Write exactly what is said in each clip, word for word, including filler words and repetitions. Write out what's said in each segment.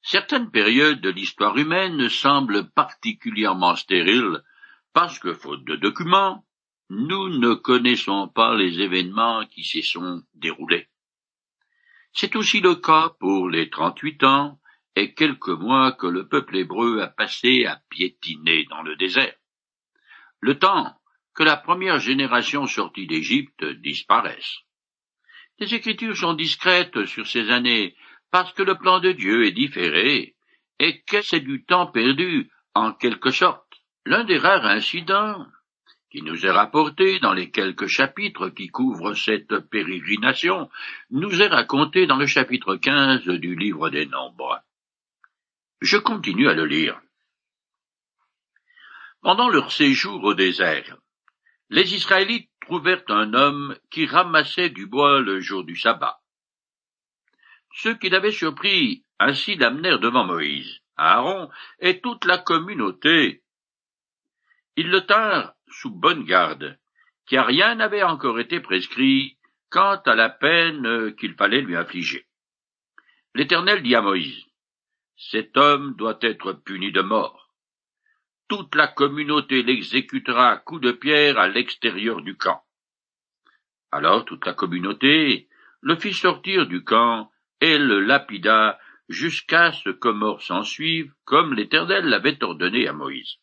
Certaines périodes de l'histoire humaine semblent particulièrement stériles parce que, faute de documents, nous ne connaissons pas les événements qui s'y sont déroulés. C'est aussi le cas pour les trente-huit ans et quelques mois que le peuple hébreu a passé à piétiner dans le désert. Le temps que la première génération sortie d'Égypte disparaisse. Les Écritures sont discrètes sur ces années parce que le plan de Dieu est différé et que c'est du temps perdu en quelque sorte. L'un des rares incidents qui nous est rapporté dans les quelques chapitres qui couvrent cette pérégrination nous est raconté dans le chapitre quinze du livre des Nombres. Je continue à le lire. Pendant leur séjour au désert, les Israélites trouvèrent un homme qui ramassait du bois le jour du sabbat. Ceux qui l'avaient surpris ainsi l'amenèrent devant Moïse, Aaron et toute la communauté. Ils le tinrent sous bonne garde, car rien n'avait encore été prescrit quant à la peine qu'il fallait lui infliger. L'Éternel dit à Moïse, « Cet homme doit être puni de mort. Toute la communauté l'exécutera à coups de pierre à l'extérieur du camp. » Alors toute la communauté le fit sortir du camp et le lapida jusqu'à ce que mort s'en suive, comme l'Éternel l'avait ordonné à Moïse.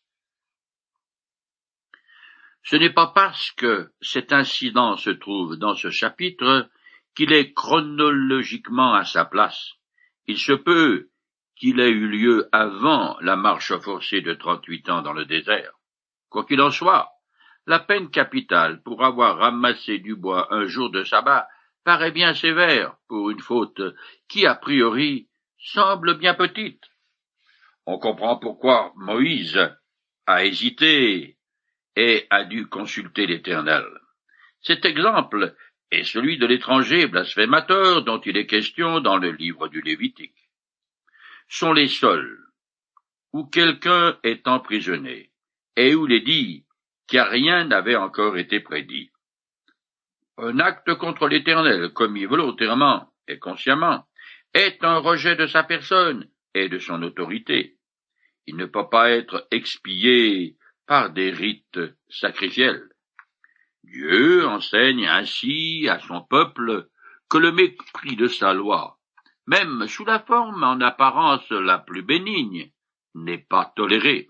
Ce n'est pas parce que cet incident se trouve dans ce chapitre qu'il est chronologiquement à sa place. Il se peut qu'il ait eu lieu avant la marche forcée de trente-huit ans dans le désert. Quoi qu'il en soit, la peine capitale pour avoir ramassé du bois un jour de sabbat paraît bien sévère pour une faute qui, a priori, semble bien petite. On comprend pourquoi Moïse a hésité et a dû consulter l'Éternel. Cet exemple est celui de l'étranger blasphémateur dont il est question dans le livre du Lévitique. Sont les seuls où quelqu'un est emprisonné et où il est dit qu'il rien n'avait encore été prédit. Un acte contre l'Éternel commis volontairement et consciemment est un rejet de sa personne et de son autorité. Il ne peut pas être expié par des rites sacrificiels. Dieu enseigne ainsi à son peuple que le mépris de sa loi, même sous la forme en apparence la plus bénigne, n'est pas toléré.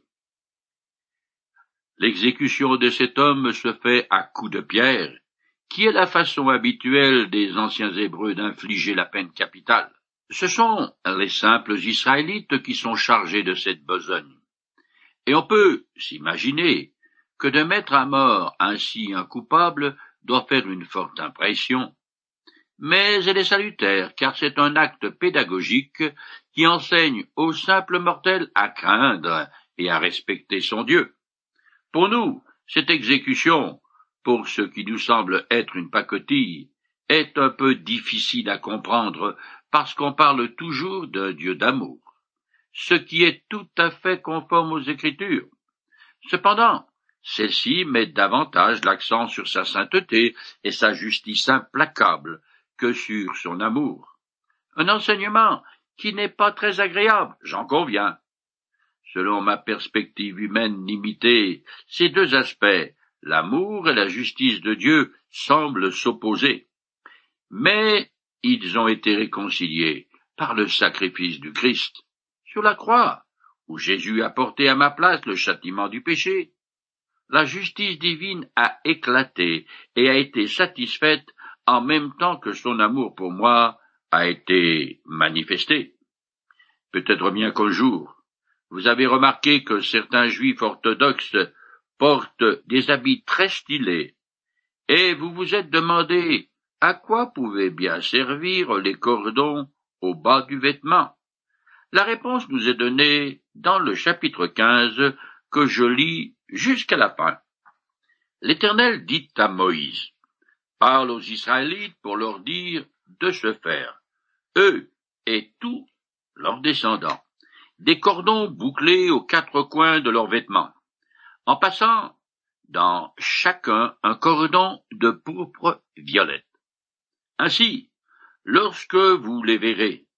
L'exécution de cet homme se fait à coups de pierre, qui est la façon habituelle des anciens Hébreux d'infliger la peine capitale. Ce sont les simples Israélites qui sont chargés de cette besogne. Et on peut s'imaginer que de mettre à mort ainsi un coupable doit faire une forte impression. Mais elle est salutaire, car c'est un acte pédagogique qui enseigne aux simples mortels à craindre et à respecter son Dieu. Pour nous, cette exécution, pour ce qui nous semble être une pacotille, est un peu difficile à comprendre parce qu'on parle toujours d'un Dieu d'amour, ce qui est tout à fait conforme aux Écritures. Cependant, celle-ci met davantage l'accent sur sa sainteté et sa justice implacable que sur son amour. Un enseignement qui n'est pas très agréable, j'en conviens. Selon ma perspective humaine limitée, ces deux aspects, l'amour et la justice de Dieu, semblent s'opposer. Mais ils ont été réconciliés par le sacrifice du Christ sur la croix, où Jésus a porté à ma place le châtiment du péché. La justice divine a éclaté et a été satisfaite en même temps que son amour pour moi a été manifesté. Peut-être bien qu'un jour, vous avez remarqué que certains juifs orthodoxes portent des habits très stylés, et vous vous êtes demandé à quoi pouvaient bien servir les cordons au bas du vêtement. La réponse nous est donnée dans le chapitre quinze que je lis jusqu'à la fin. L'Éternel dit à Moïse, « Parle aux Israélites pour leur dire de se faire, eux et tous leurs descendants, des cordons bouclés aux quatre coins de leurs vêtements, en passant dans chacun un cordon de pourpre violette. Ainsi, lorsque vous les verrez,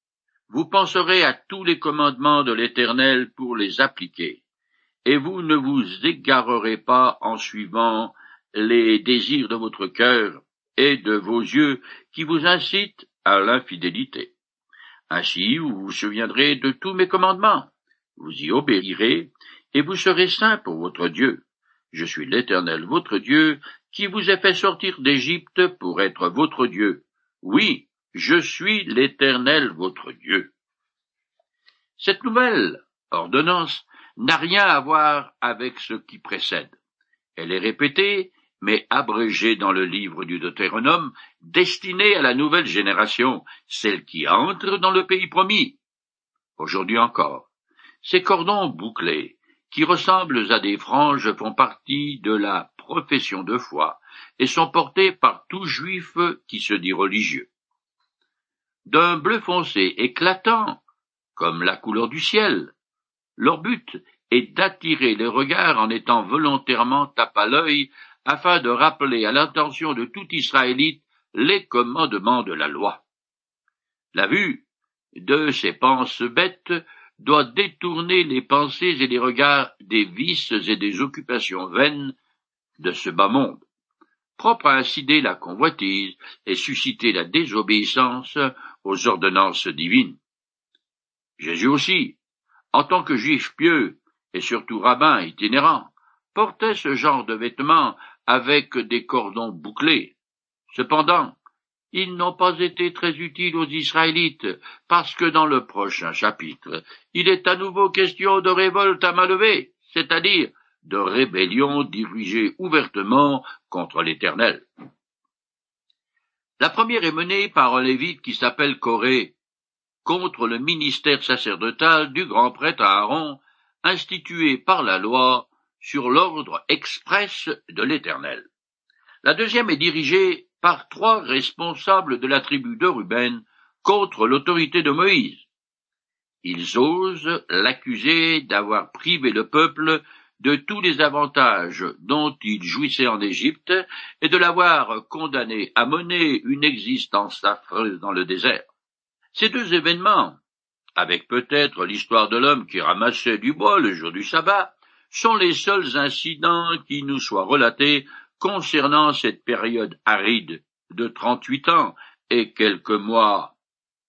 Vous penserez à tous les commandements de l'Éternel pour les appliquer, et vous ne vous égarerez pas en suivant les désirs de votre cœur et de vos yeux qui vous incitent à l'infidélité. Ainsi vous vous souviendrez de tous mes commandements, vous y obéirez, et vous serez saints pour votre Dieu. Je suis l'Éternel votre Dieu, qui vous ai fait sortir d'Égypte pour être votre Dieu. Oui, je suis l'Éternel votre Dieu. Cette nouvelle ordonnance n'a rien à voir avec ce qui précède. Elle est répétée, mais abrégée dans le livre du Deutéronome, destinée à la nouvelle génération, celle qui entre dans le pays promis. Aujourd'hui encore, ces cordons bouclés, qui ressemblent à des franges, font partie de la profession de foi et sont portés par tout juif qui se dit religieux. D'un bleu foncé éclatant, comme la couleur du ciel, leur but est d'attirer les regards en étant volontairement tape à l'œil afin de rappeler à l'attention de tout Israélite les commandements de la loi. La vue de ces penses bêtes doit détourner les pensées et les regards des vices et des occupations vaines de ce bas monde, propre à inciter la convoitise et susciter la désobéissance aux ordonnances divines. Jésus aussi, en tant que juif pieux et surtout rabbin itinérant, portait ce genre de vêtements avec des cordons bouclés. Cependant, ils n'ont pas été très utiles aux Israélites, parce que dans le prochain chapitre, il est à nouveau question de révolte à main levée, c'est-à-dire de rébellion dirigée ouvertement contre l'Éternel. La première est menée par un lévite qui s'appelle Coré, contre le ministère sacerdotal du grand prêtre Aaron, institué par la loi sur l'ordre express de l'Éternel. La deuxième est dirigée par trois responsables de la tribu de Ruben contre l'autorité de Moïse. Ils osent l'accuser d'avoir privé le peuple de tous les avantages dont il jouissait en Égypte et de l'avoir condamné à mener une existence affreuse dans le désert. Ces deux événements, avec peut-être l'histoire de l'homme qui ramassait du bois le jour du sabbat, sont les seuls incidents qui nous soient relatés concernant cette période aride de trente-huit ans et quelques mois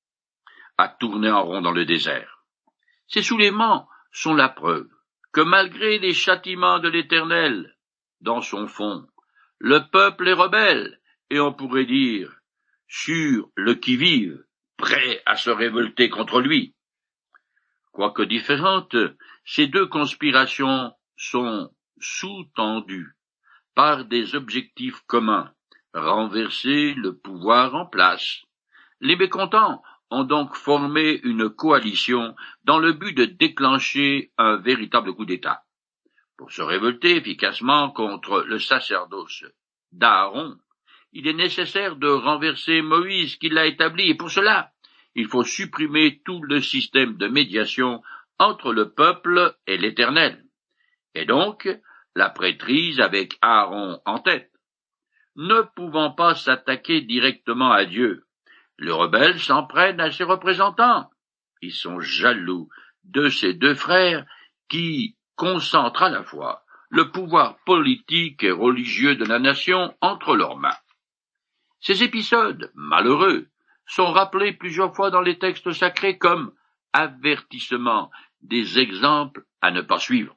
à tourner en rond dans le désert. Ces soulèvements sont la preuve que malgré les châtiments de l'Éternel, dans son fond, le peuple est rebelle, et on pourrait dire, sur le qui-vive, prêt à se révolter contre lui. Quoique différentes, ces deux conspirations sont sous-tendues par des objectifs communs, renverser le pouvoir en place. Les mécontents ont donc formé une coalition dans le but de déclencher un véritable coup d'État. Pour se révolter efficacement contre le sacerdoce d'Aaron, il est nécessaire de renverser Moïse qui l'a établi, et pour cela, il faut supprimer tout le système de médiation entre le peuple et l'Éternel, et donc la prêtrise avec Aaron en tête. Ne pouvant pas s'attaquer directement à Dieu, les rebelles s'en prennent à ses représentants. Ils sont jaloux de ces deux frères qui concentrent à la fois le pouvoir politique et religieux de la nation entre leurs mains. Ces épisodes malheureux sont rappelés plusieurs fois dans les textes sacrés comme avertissements, des exemples à ne pas suivre.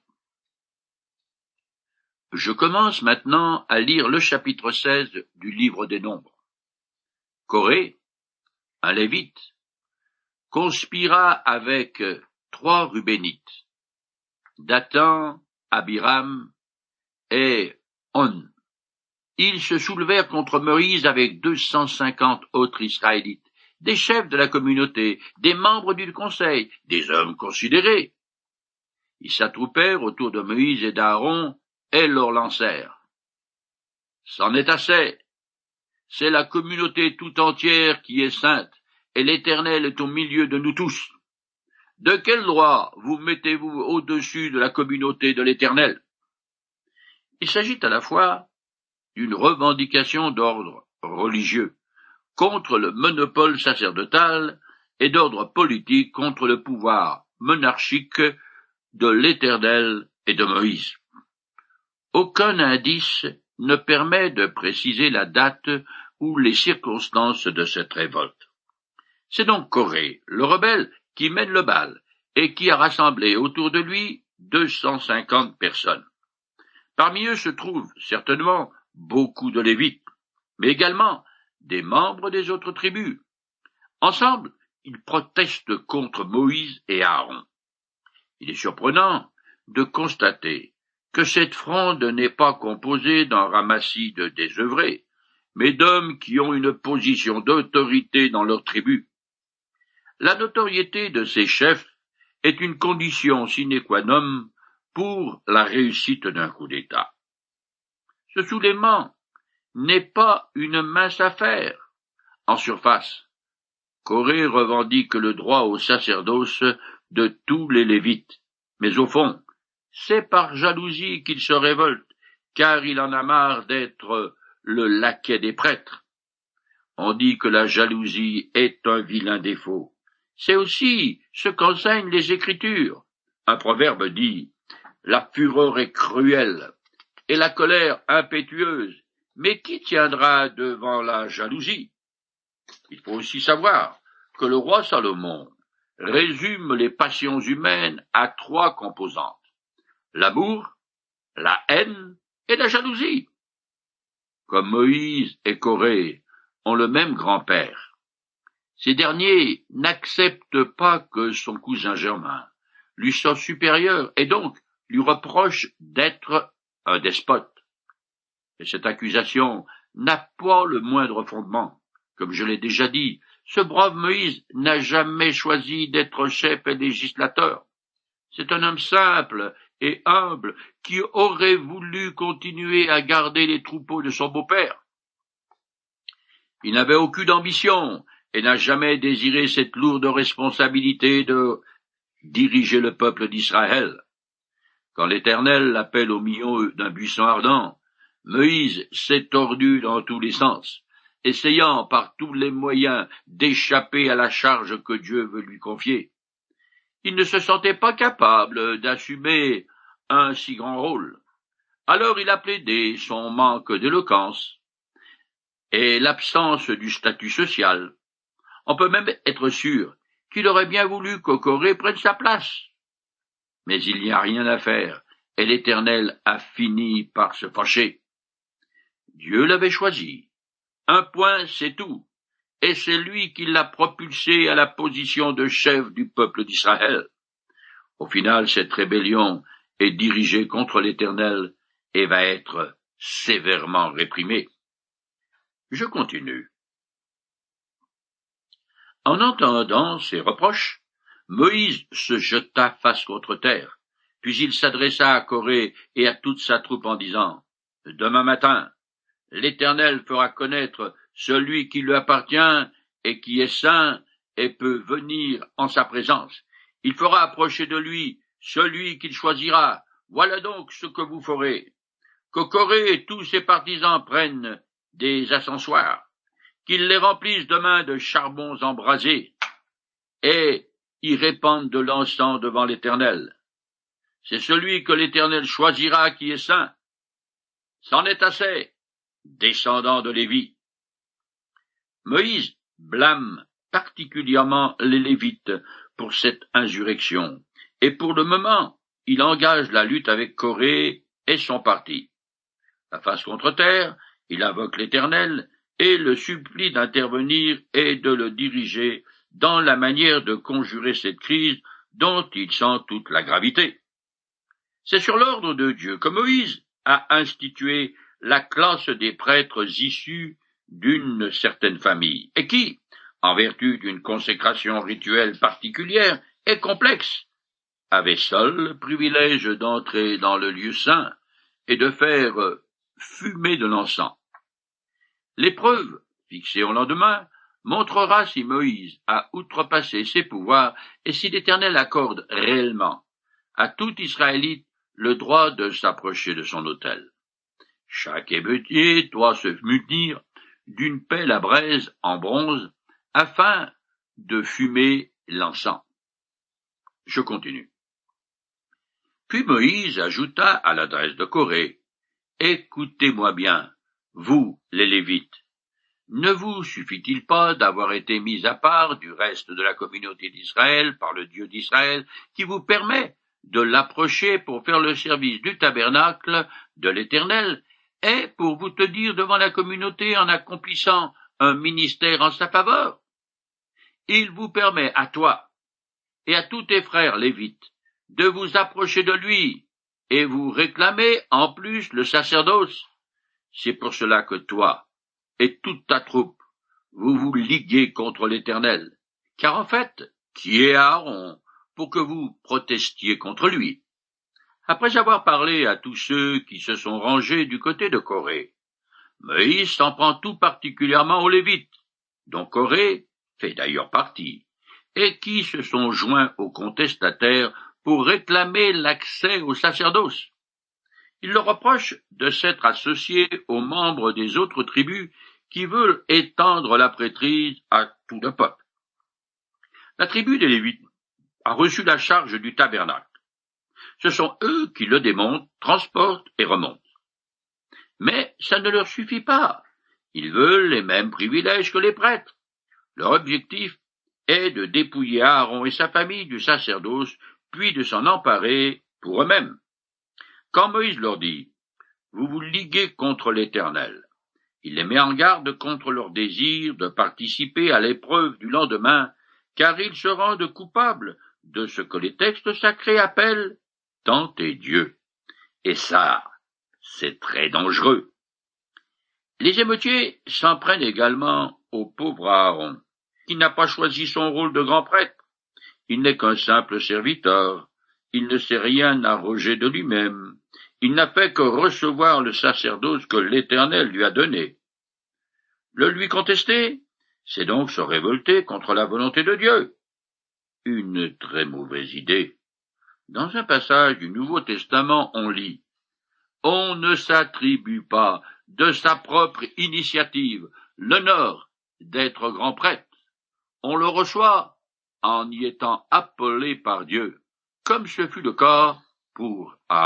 Je commence maintenant à lire le chapitre seize du livre des Nombres. Coré, un lévite, conspira avec trois Rubénites, Dathan, Abiram et On. Ils se soulevèrent contre Moïse avec deux cent cinquante autres Israélites, des chefs de la communauté, des membres du conseil, des hommes considérés. Ils s'attroupèrent autour de Moïse et d'Aaron et leur lancèrent. C'en est assez. C'est la communauté tout entière qui est sainte, et l'Éternel est au milieu de nous tous. De quel droit vous mettez-vous au-dessus de la communauté de l'Éternel? Il s'agit à la fois d'une revendication d'ordre religieux contre le monopole sacerdotal et d'ordre politique contre le pouvoir monarchique de l'Éternel et de Moïse. Aucun indice ne permet de préciser la date ou les circonstances de cette révolte. C'est donc Coré, le rebelle, qui mène le bal et qui a rassemblé autour de lui deux cent cinquante personnes. Parmi eux se trouvent certainement beaucoup de Lévites, mais également des membres des autres tribus. Ensemble, ils protestent contre Moïse et Aaron. Il est surprenant de constater que cette fronde n'est pas composée d'un ramassis de désœuvrés, mais d'hommes qui ont une position d'autorité dans leur tribu. La notoriété de ces chefs est une condition sine qua non pour la réussite d'un coup d'État. Ce soulèvement n'est pas une mince affaire. En surface, Coré revendique le droit au sacerdoce de tous les Lévites, mais au fond, c'est par jalousie qu'il se révolte, car il en a marre d'être le laquais des prêtres. On dit que la jalousie est un vilain défaut. C'est aussi ce qu'enseignent les Écritures. Un proverbe dit « La fureur est cruelle et la colère impétueuse, mais qui tiendra devant la jalousie ?» Il faut aussi savoir que le roi Salomon résume les passions humaines à trois composantes: l'amour, la haine et la jalousie. Comme Moïse et Coré ont le même grand-père, ces derniers n'acceptent pas que son cousin germain lui soit supérieur et donc lui reprochent d'être un despote. Et cette accusation n'a pas le moindre fondement. Comme je l'ai déjà dit, ce brave Moïse n'a jamais choisi d'être chef et législateur. C'est un homme simple et humble qui aurait voulu continuer à garder les troupeaux de son beau-père. Il n'avait aucune ambition et n'a jamais désiré cette lourde responsabilité de diriger le peuple d'Israël. Quand l'Éternel l'appelle au milieu d'un buisson ardent, Moïse s'est tordu dans tous les sens, essayant par tous les moyens d'échapper à la charge que Dieu veut lui confier. Il ne se sentait pas capable d'assumer un si grand rôle. Alors il a plaidé son manque d'éloquence et l'absence du statut social. On peut même être sûr qu'il aurait bien voulu que Coré prenne sa place. Mais il n'y a rien à faire, et l'Éternel a fini par se fâcher. Dieu l'avait choisi. Un point, c'est tout. Et c'est lui qui l'a propulsé à la position de chef du peuple d'Israël. Au final, cette rébellion est dirigée contre l'Éternel et va être sévèrement réprimée. Je continue. En entendant ces reproches, Moïse se jeta face contre terre, puis il s'adressa à Coré et à toute sa troupe en disant « Demain matin, l'Éternel fera connaître celui qui lui appartient et qui est saint et peut venir en sa présence. Il fera approcher de lui celui qu'il choisira. Voilà donc ce que vous ferez. Que Coré et tous ses partisans prennent des ascensoirs, qu'ils les remplissent demain de charbons embrasés et y répandent de l'encens devant l'Éternel. C'est celui que l'Éternel choisira qui est saint. C'en est assez, descendants de Lévi. » Moïse blâme particulièrement les Lévites pour cette insurrection, et pour le moment, il engage la lutte avec Coré et son parti. La face contre terre, il invoque l'Éternel et le supplie d'intervenir et de le diriger dans la manière de conjurer cette crise dont il sent toute la gravité. C'est sur l'ordre de Dieu que Moïse a institué la classe des prêtres issus d'une certaine famille, et qui, en vertu d'une consécration rituelle particulière et complexe, avait seul le privilège d'entrer dans le lieu saint et de faire fumer de l'encens. L'épreuve, fixée au lendemain, montrera si Moïse a outrepassé ses pouvoirs et si l'Éternel accorde réellement à tout Israélite le droit de s'approcher de son autel. Chaque émeutier doit se munir d'une pelle à braise en bronze afin de fumer l'encens. Je continue. Puis Moïse ajouta à l'adresse de Corée, « Écoutez-moi bien, vous, les Lévites. Ne vous suffit-il pas d'avoir été mis à part du reste de la communauté d'Israël par le Dieu d'Israël qui vous permet de l'approcher pour faire le service du tabernacle de l'Éternel et pour vous tenir devant la communauté en accomplissant un ministère en sa faveur? Il vous permet à toi et à tous tes frères Lévites de vous approcher de lui et vous réclamer en plus le sacerdoce. C'est pour cela que toi et toute ta troupe, vous vous liguez contre l'Éternel, car en fait, qui est Aaron pour que vous protestiez contre lui? » Après avoir parlé à tous ceux qui se sont rangés du côté de Corée, Moïse s'en prend tout particulièrement aux Lévites, dont Corée fait d'ailleurs partie, et qui se sont joints aux contestataires pour réclamer l'accès au sacerdoce. Il leur reproche de s'être associés aux membres des autres tribus qui veulent étendre la prêtrise à tout le peuple. La tribu des Lévites a reçu la charge du tabernacle. Ce sont eux qui le démontent, transportent et remontent. Mais ça ne leur suffit pas. Ils veulent les mêmes privilèges que les prêtres. Leur objectif est de dépouiller Aaron et sa famille du sacerdoce, puis de s'en emparer pour eux-mêmes. Quand Moïse leur dit « Vous vous liguez contre l'Éternel », il les met en garde contre leur désir de participer à l'épreuve du lendemain, car ils se rendent coupables de ce que les textes sacrés appellent « tenter Dieu ». Et ça, c'est très dangereux. Les émeutiers s'en prennent également au pauvre Aaron, qui n'a pas choisi son rôle de grand prêtre. Il n'est qu'un simple serviteur, il ne sait rien arroger de lui-même, il n'a fait que recevoir le sacerdoce que l'Éternel lui a donné. Le lui contester, c'est donc se révolter contre la volonté de Dieu. Une très mauvaise idée. Dans un passage du Nouveau Testament, on lit « On ne s'attribue pas de sa propre initiative l'honneur d'être grand prêtre. On le reçoit en y étant appelé par Dieu, comme ce fut le cas pour Aaron. »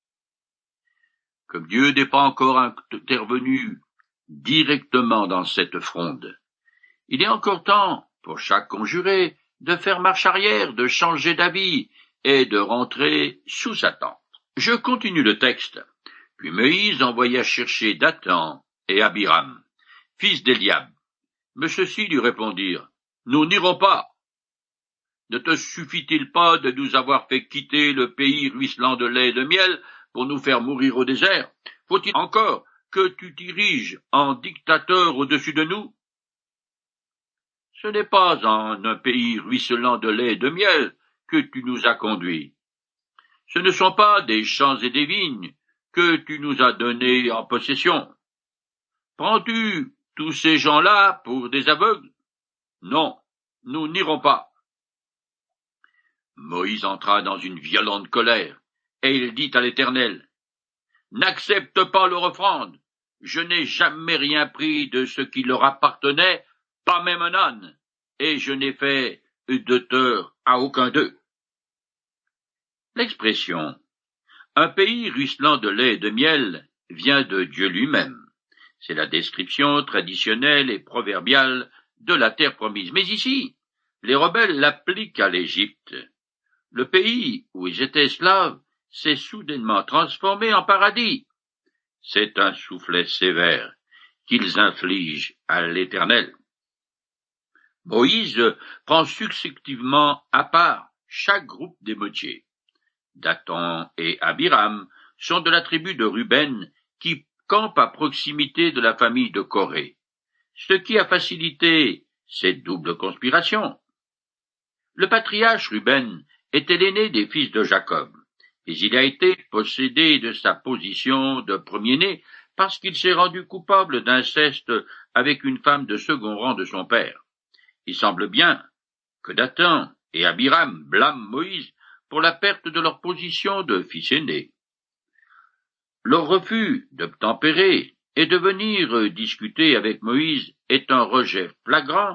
Comme Dieu n'est pas encore intervenu directement dans cette fronde, il est encore temps pour chaque conjuré de faire marche arrière, de changer d'avis et de rentrer sous sa tente. Je continue le texte. Puis Moïse envoya chercher Dathan et Abiram, fils d'Éliab. Mais ceux-ci lui répondirent, « Nous n'irons pas. Ne te suffit-il pas de nous avoir fait quitter le pays ruisselant de lait et de miel pour nous faire mourir au désert? Faut-il encore que tu diriges en dictateur au-dessus de nous? Ce n'est pas en un pays ruisselant de lait et de miel que tu nous as conduits. Ce ne sont pas des champs et des vignes que tu nous as donnés en possession. Prends-tu tous ces gens-là pour des aveugles? Non, nous n'irons pas. » Moïse entra dans une violente colère, et il dit à l'Éternel, « N'accepte pas leur offrande. Je n'ai jamais rien pris de ce qui leur appartenait, pas même un âne, et je n'ai fait de tort à aucun d'eux. » L'expression « un pays ruisselant de lait et de miel » vient de Dieu lui-même. C'est la description traditionnelle et proverbiale de la terre promise. Mais ici, les rebelles l'appliquent à l'Égypte. Le pays où ils étaient esclaves s'est soudainement transformé en paradis. C'est un soufflet sévère qu'ils infligent à l'Éternel. Moïse prend successivement à part chaque groupe d'émeutiers. Dathan et Abiram sont de la tribu de Ruben qui campe à proximité de la famille de Corée, ce qui a facilité cette double conspiration. Le patriarche Ruben était l'aîné des fils de Jacob, mais il a été possédé de sa position de premier-né parce qu'il s'est rendu coupable d'inceste avec une femme de second rang de son père. Il semble bien que Dathan et Abiram blâment Moïse pour la perte de leur position de fils aîné. Leur refus d'obtempérer et de venir discuter avec Moïse est un rejet flagrant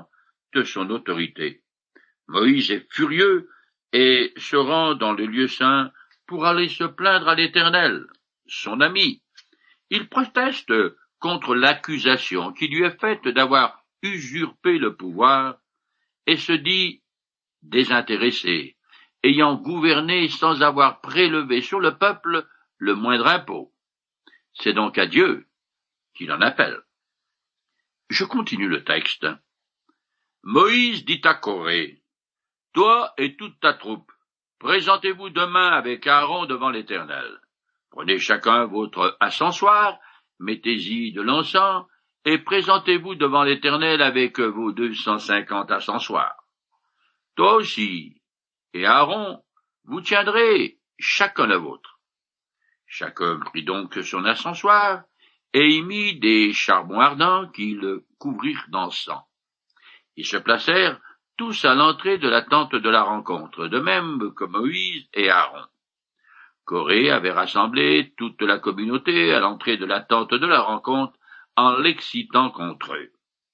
toute son autorité. Moïse est furieux et se rend dans le lieu saint pour aller se plaindre à l'Éternel, son ami. Il proteste contre l'accusation qui lui est faite d'avoir usurpé le pouvoir et se dit désintéressé, ayant gouverné sans avoir prélevé sur le peuple le moindre impôt. C'est donc à Dieu qu'il en appelle. Je continue le texte. Moïse dit à Corée, « Toi et toute ta troupe, présentez-vous demain avec Aaron devant l'Éternel. Prenez chacun votre ascensoir, mettez-y de l'encens, et présentez-vous devant l'Éternel avec vos deux cent cinquante ascensoirs. Toi aussi, et Aaron, vous tiendrez chacun le vôtre. » Chacun prit donc son ascensoir, et y mit des charbons ardents qui le couvrirent d'encens. Ils se placèrent tous à l'entrée de la tente de la rencontre, de même que Moïse et Aaron. Corée avait rassemblé toute la communauté à l'entrée de la tente de la rencontre en l'excitant contre eux.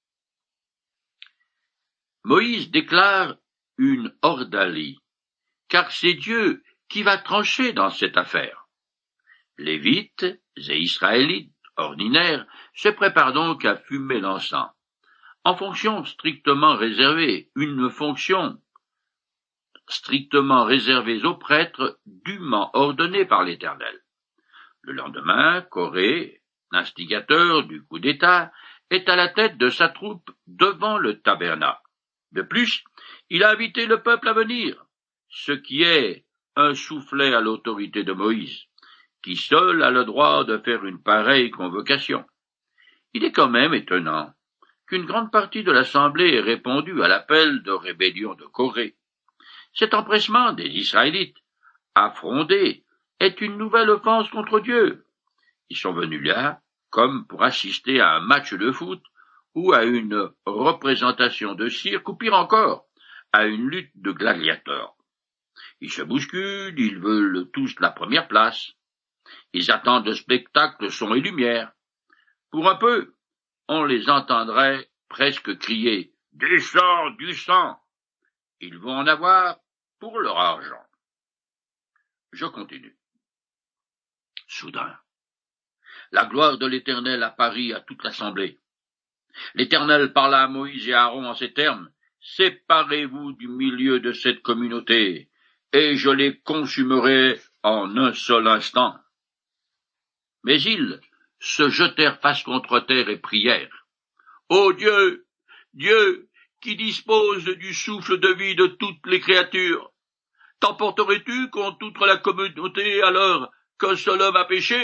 Moïse déclare une ordalie, car c'est Dieu qui va trancher dans cette affaire. Lévites et Israélites ordinaires se préparent donc à fumer l'encens, en fonction strictement réservée, une fonction strictement réservée aux prêtres dûment ordonnée par l'Éternel. Le lendemain, Corée, l'instigateur du coup d'État, est à la tête de sa troupe devant le tabernacle. De plus, il a invité le peuple à venir, ce qui est un soufflet à l'autorité de Moïse, qui seul a le droit de faire une pareille convocation. Il est quand même étonnant qu'une grande partie de l'Assemblée ait répondu à l'appel de rébellion de Corée. Cet empressement des Israélites à fronder est une nouvelle offense contre Dieu. Ils sont venus là comme pour assister à un match de foot ou à une représentation de cirque ou pire encore, à une lutte de gladiateurs. Ils se bousculent, ils veulent tous la première place. Ils attendent le spectacle son et lumière. Pour un peu, on les entendrait presque crier « Du sang, du sang !» Ils vont en avoir pour leur argent. Je continue. Soudain, la gloire de l'Éternel apparut à toute l'assemblée. L'Éternel parla à Moïse et à Aaron en ces termes, « Séparez-vous du milieu de cette communauté, et je les consumerai en un seul instant. » Mais ils se jetèrent face contre terre et prièrent. « Ô Dieu, Dieu, qui dispose du souffle de vie de toutes les créatures, t'emporterais-tu contre toute la communauté alors qu'un seul homme a péché? »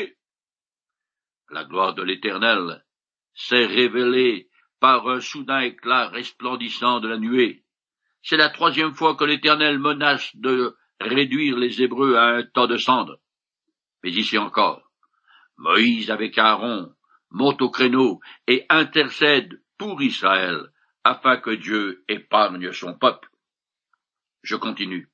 La gloire de l'Éternel s'est révélée par un soudain éclat resplendissant de la nuée. C'est la troisième fois que l'Éternel menace de réduire les Hébreux à un tas de cendres. Mais ici encore, Moïse avec Aaron monte au créneau et intercède pour Israël, afin que Dieu épargne son peuple. Je continue.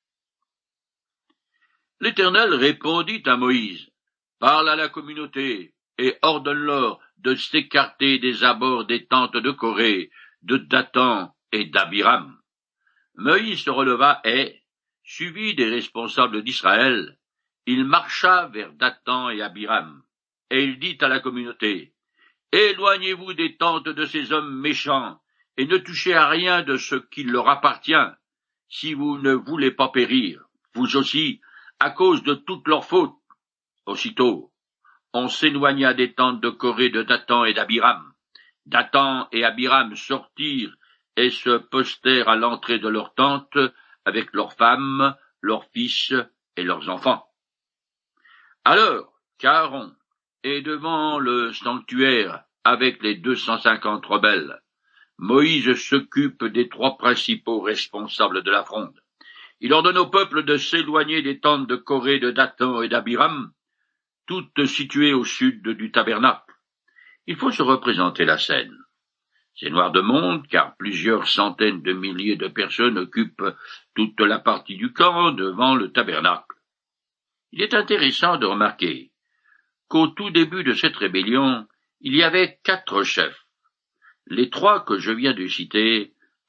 L'Éternel répondit à Moïse, « Parle à la communauté et ordonne-leur de s'écarter des abords des tentes de Corée, de Dathan et d'Abiram. » Moïse se releva et, suivi des responsables d'Israël, il marcha vers Dathan et Abiram, et il dit à la communauté, « Éloignez-vous des tentes de ces hommes méchants, et ne touchez à rien de ce qui leur appartient, si vous ne voulez pas périr, vous aussi, à cause de toutes leurs fautes. » Aussitôt, on s'éloigna des tentes de Corée, de Dathan et d'Abiram. Dathan et Abiram sortirent et se postèrent à l'entrée de leur tente avec leurs femmes, leurs fils et leurs enfants. Alors qu'Aaron est devant le sanctuaire avec les deux cent cinquante rebelles, Moïse s'occupe des trois principaux responsables de la fronde. Il ordonne au peuple de s'éloigner des tentes de Corée, de Dathan et d'Abiram, toutes situées au sud du tabernacle. Il faut se représenter la scène. C'est noir de monde, car plusieurs centaines de milliers de personnes occupent toute la partie du camp devant le tabernacle. Il est intéressant de remarquer qu'au tout début de cette rébellion, il y avait quatre chefs. Les trois que je viens de citer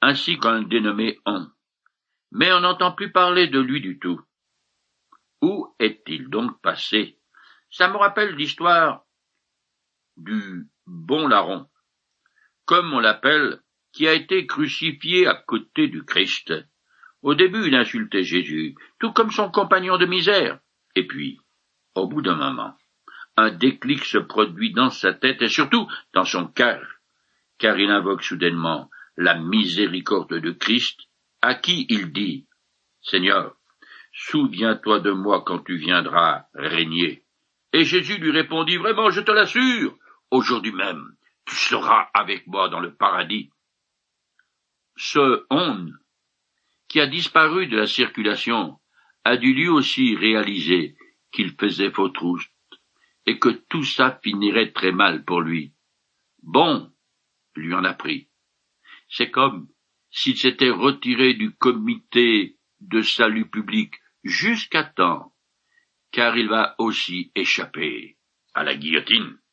ainsi qu'un dénommé On. Mais on n'entend plus parler de lui du tout. Où est-il donc passé? Ça me rappelle l'histoire du bon larron, comme on l'appelle, qui a été crucifié à côté du Christ. Au début, il insultait Jésus, tout comme son compagnon de misère. Et puis, au bout d'un moment, un déclic se produit dans sa tête et surtout dans son cœur, car il invoque soudainement la miséricorde de Christ, à qui il dit « Seigneur, souviens-toi de moi quand tu viendras régner. » Et Jésus lui répondit « Vraiment, je te l'assure, aujourd'hui même, tu seras avec moi dans le paradis. » Ce on, qui a disparu de la circulation, a dû lui aussi réaliser qu'il faisait fausse route et que tout ça finirait très mal pour lui. Bon, lui en a pris. C'est comme s'il s'était retiré du comité de salut public jusqu'à temps, car il va aussi échapper à la guillotine.